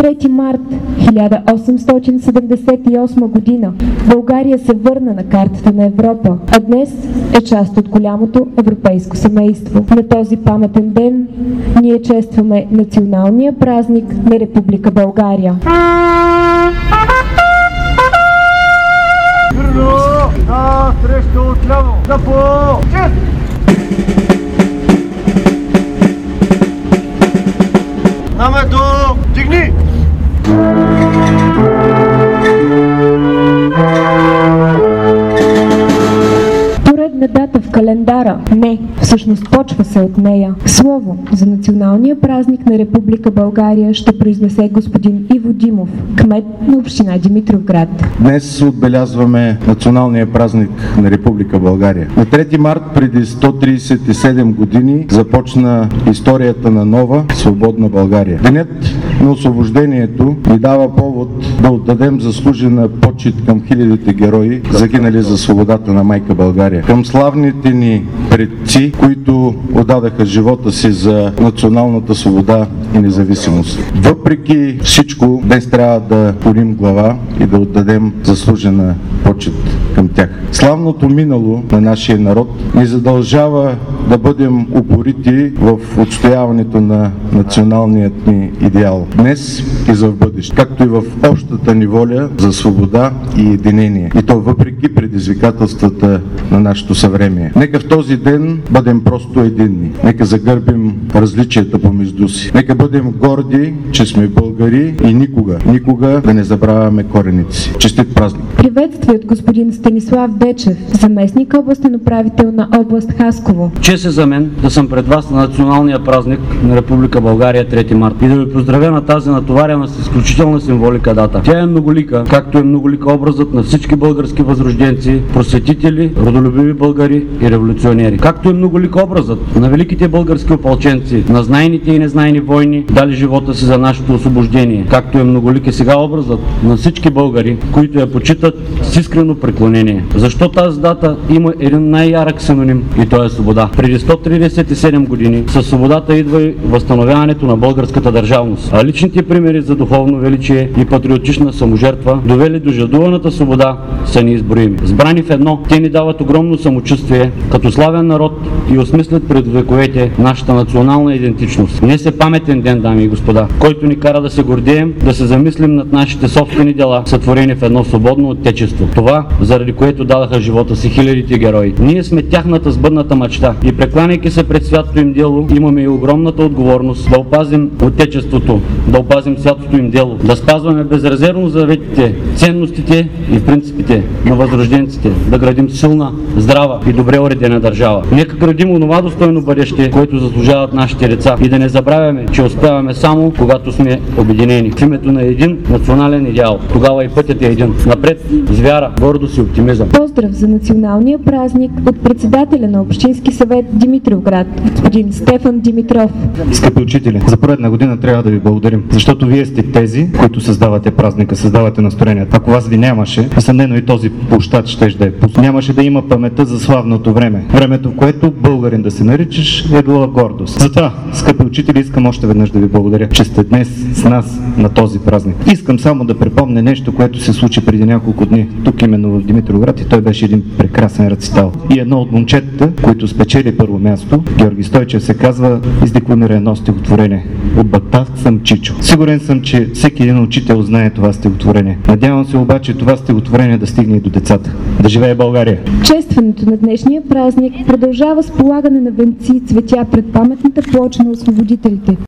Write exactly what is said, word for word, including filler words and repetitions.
трети март хиляда осемстотин седемдесет и осма година България се върна на картата на Европа, а днес е част от голямото европейско семейство. На този паметен ден ние честваме националния празник на Република България. Върно на среща отляво, запо, чест! Намето, дигни! Поредна дата в календара. Не, всъщност почва се от нея. Слово за националния празник на Република България ще произнесе господин Иво Димов, кмет на община Димитровград. Днес отбелязваме националния празник на Република България. На трети март преди сто тридесет и седем години започна историята на нова, свободна България. Денят на освобождението ни дава повод да отдадем заслужена почит към хилядите герои, загинали за свободата на майка България. Към славните ни предци, които отдадаха живота си за националната свобода и независимост. Въпреки всичко, днес трябва да клоним глава и да отдадем заслужена почит към тях. Славното минало на нашия народ ни задължава да бъдем упорити в отстояването на националният ни идеал днес и за в бъдеще, както и в общата ни воля за свобода и единение. И то въпреки предизвикателствата на нашето съвремие. Нека в този ден бъдем просто единни. Нека загърбим различията помежду си. Нека бъдем горди, че сме българи и никога, никога да не забравяме корените си. Честит празник! Приветствие от господин Станислав Дечев, заместник областен управител на област Хасково. Чест е за мен да съм пред вас на националния празник на Република България трети март и да ви поздравя на тази натоварена с изключителна символика дата. Тя е многолика, както е многолика образът на всички български възрожденци, просветители, родолюбиви българи и революционери. Както е многолик образът на великите български опълченци, на знайните и незнайни войни, дали живота си за нашето освобождение. Както е многолик и сега образът на всички българи, които я почитат с искрено преклонение. Защо тази дата има един най-ярък синоним и то е свобода. Преди сто тридесет и седем години със свободата идва и възстановяването на българската държавност. А личните примери за духовно величие и патриотична саможертва, довели до жадуваната свобода, са неизброими. Сбрани в едно, те ни дават огромно самочувствие като славен народ и осмислят пред вековете нашата национална идентичност. Днес е паметен ден, дами и господа, който ни кара да се гордеем, да се замислим над нашите собствени дела, сътворени в едно свободно отечество. Това, заради което дадаха живота си хилядите герои. Ние сме тяхната сбъдната мечта и прекланяйки се пред святото им дело, имаме и огромната отговорност да опазим отечеството, да опазим святото им дело, да спазваме безрезервно заветите, ценностите и принципите на възрожденците, да градим силна, здрава и добре уредена държава. Нека градим онова достойно бъдеще, което заслужават нашите деца и да не забравяме, че успяваме само когато сме обединени в името на един национален идеал. Тогава и пътят е един. Напред с вяра, гордост и оптимизъм. Поздрав за националния празник от председателя на Общински съвет Димитровград, господин Стефан Димитров. Скъпи учители, за поредна година трябва да ви благодарим, защото вие сте тези, които създавате празника, създавате настроението. Ако вас ви нямаше, несъмнено и този площад щеше да е пуст. Нямаше да има паметта за славното време. Времето, в което българин да се наричаш, е била гордост. Затова, скъпи учители, искам още веднъж да ви благодаря, че сте днес с нас на този празник. Искам само да припомня нещо, което се случи преди няколко дни тук именно в Димитровград и той беше един прекрасен рецитал. И едно от момчетата, които спечели първо място, Георги Стойчев, се казва, издекламира едно стихотворение. От Батак съм Чичо. Сигурен съм, че всеки един учител знае това стихотворение. Надявам се обаче това стихотворение да стигне и до децата. Да живее България! Честването на днешния празник продължава с полагане на венци и цветя пред паметната плоча на освободителите.